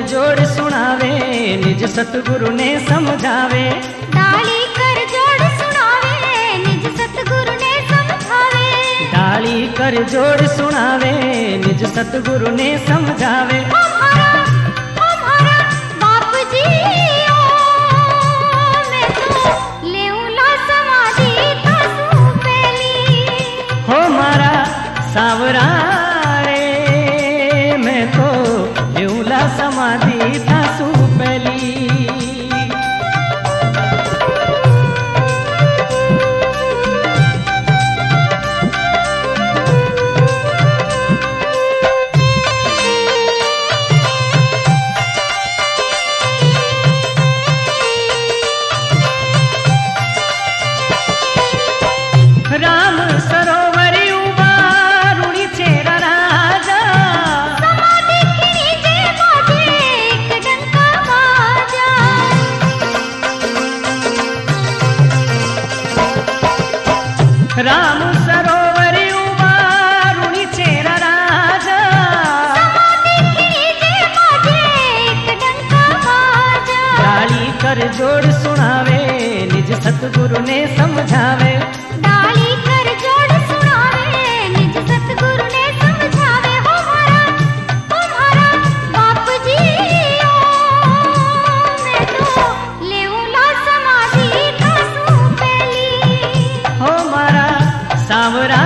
जोड़ सुनावे, निज सतगुरु ने समझावे। डाली कर जोड़ सुनावे, निज सतगुरु ने समझावे। डाली कर जोड़ सुनावे, निज सतगुरु ने समझावे। हमारा बाप जी ओ, मैं तो लेऊला समाधि थासू पहली। हो मारा सावरा रे, मैं तो लेऊला समाधि थासू पहली। राम सरोवर उबा रुणी चेरा राजा। समाधि खिजे बाजे एक डंका बाजा। राम सरोवर उबा रुणी चेरा राजा। समाधि खिजे बाजे एक डंका बाजा। डाली कर जोड़ सुनावे, निज सतगुरु ने समझावे। डाली कर जोड़ सुनावे, निज सतगुरु ने समझावे। हमारा बाप जी ओ, मैं तो लेऊला समाधि थासू पहली। हो मारा सावरा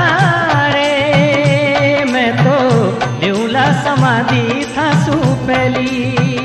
रे, मैं तो लेऊला समाधि थासू पहली।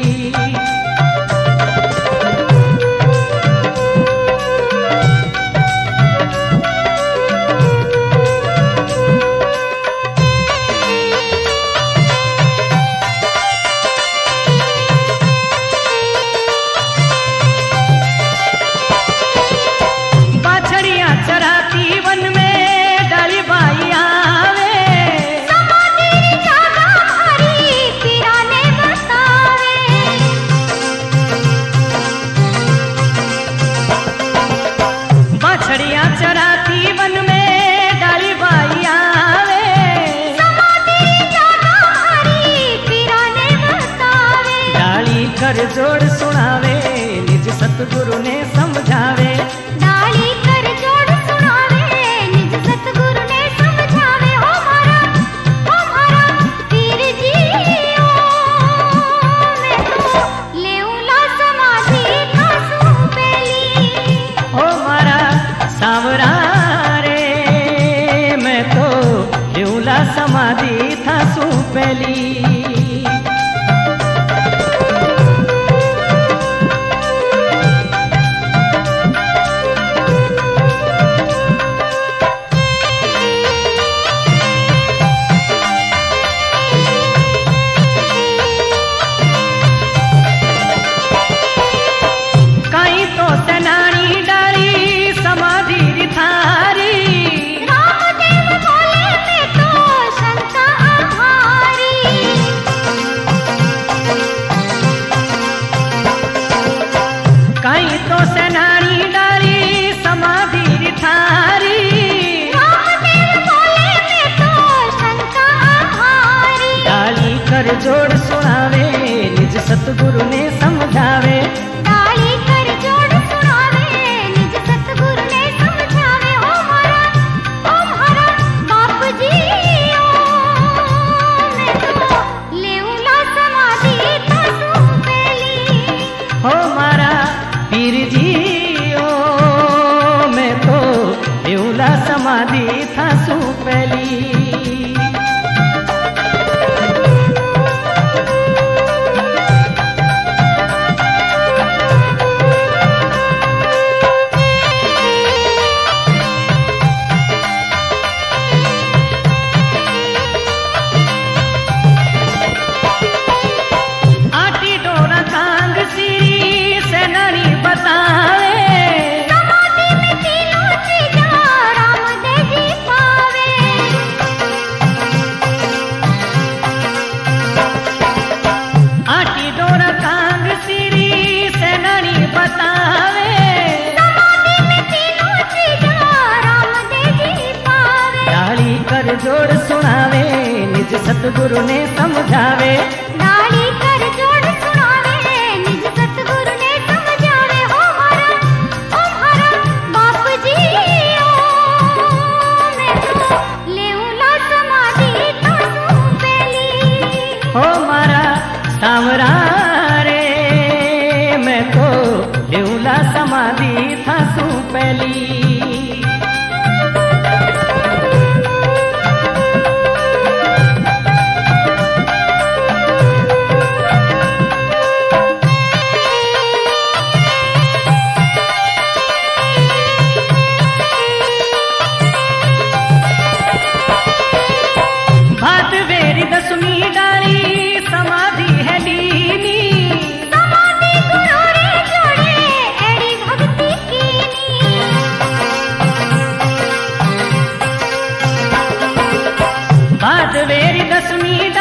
चराती वन में डाली बाई आवे। समाधि जागा हरी पिराने बतावे। बाछड़ियाँ चराती वन में डाली बाई आवे। समाधि जागा हरी पिराने बतावे। डाली कर जोड़ सुनावे, निज सतगुरु ने समझावे। डाली कर जोड़ सुनावे, निज सतगुरु ने समझावे। हमारा पीर जी ओ, मैं तो लेऊला समाधि थासू पहली। हो मारा सावरा रे, मैं तो लेऊला समाधि थासू पहली। जोड़ सुनावे, निज सतगुरु ने समझावे। डाली कर जोड़ सुनावे, निज सतगुरु ने समझावे। हमारा बाप जी ओ, मैं तो लेऊला समाधि थासू पहली। हो मारा पीर जी ओ, मैं तो लेऊला समाधि थासू पहली। जोड़ सुनावे, निज सतगुरु ने समझावे। डाली कर जोड़ सुनावे, पहली। भादवेरी दसवीं डाली समाधि है लीनी, समाधि गुरु रे जोड़े एड़ी भक्ति कीनी। भादवेरी दसवीं